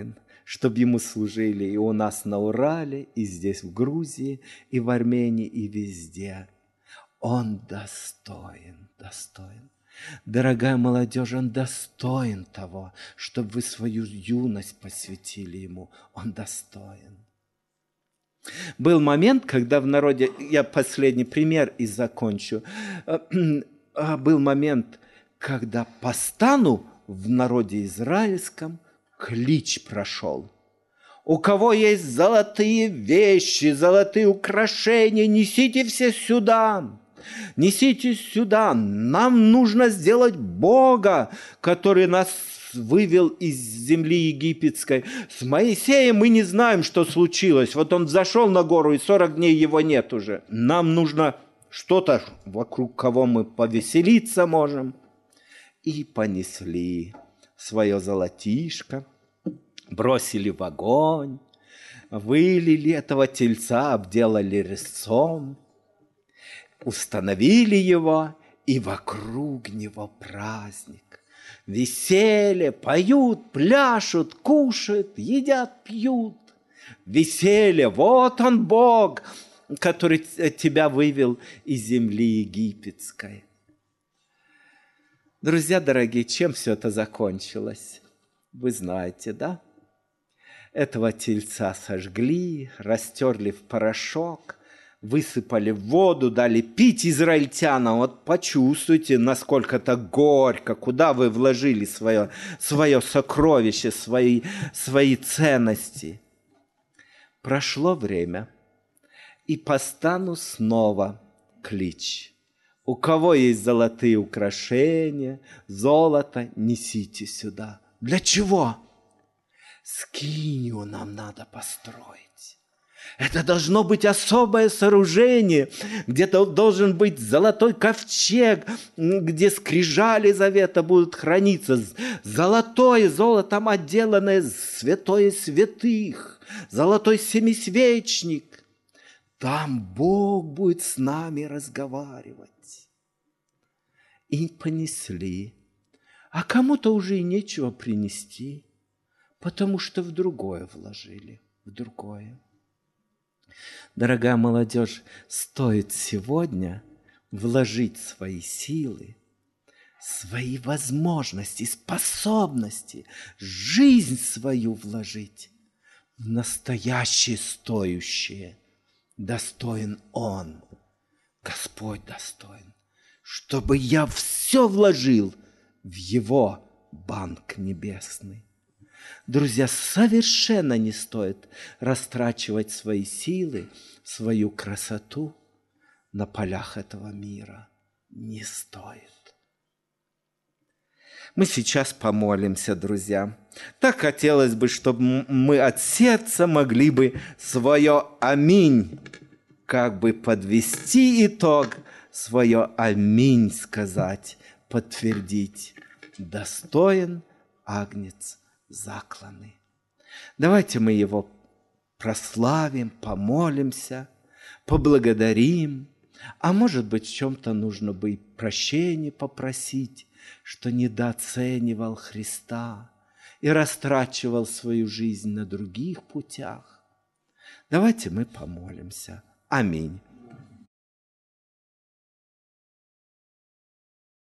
чтобы ему служили и у нас на Урале, и здесь в Грузии, и в Армении, и везде. Он достоин, достоин. Дорогая молодежь, он достоин того, чтобы вы свою юность посвятили ему. Он достоин. Был момент, когда в народе, я последний пример и закончу, был момент, когда по стану в народе израильском клич прошел. У кого есть золотые вещи, золотые украшения, несите все сюда. Несите сюда. Нам нужно сделать Бога, который нас вывел из земли египетской. С Моисеем мы не знаем, что случилось. Вот он зашел на гору, и сорок дней его нет уже. Нам нужно что-то, вокруг кого мы повеселиться можем. И понесли свое золотишко, бросили в огонь, вылили этого тельца, обделали резцом, установили его, и вокруг него праздник. Веселье, поют, пляшут, кушают, едят, пьют. Веселье, вот он Бог, который тебя вывел из земли египетской. Друзья дорогие, чем все это закончилось? Вы знаете, да? Этого тельца сожгли, растерли в порошок, высыпали в воду, дали пить израильтянам. Вот почувствуйте, насколько это горько, куда вы вложили свое, свое сокровище, свои, свои ценности. Прошло время, и по стану снова клич. У кого есть золотые украшения, золото, несите сюда. Для чего? Скинию нам надо построить. Это должно быть особое сооружение, где должен быть золотой ковчег, где скрижали завета будут храниться. Золотое, золотом отделанное святое святых, золотой семисвечник. Там Бог будет с нами разговаривать. И понесли. А кому-то уже и нечего принести, потому что в другое вложили, в другое. Дорогая молодежь, стоит сегодня вложить свои силы, свои возможности, способности, жизнь свою вложить в настоящее стоящее. Достоин Он, Господь достоин, чтобы я все вложил в Его банк небесный. Друзья, совершенно не стоит растрачивать свои силы, свою красоту на полях этого мира. Не стоит. Мы сейчас помолимся, друзья. Так хотелось бы, чтобы мы от сердца могли бы свое «Аминь», как бы подвести итог, свое «Аминь» сказать, подтвердить. Достоин Агнец закланный. Давайте мы его прославим, помолимся, поблагодарим. А может быть, в чем-то нужно бы и прощения попросить, что недооценивал Христа и растрачивал свою жизнь на других путях. Давайте мы помолимся. Аминь.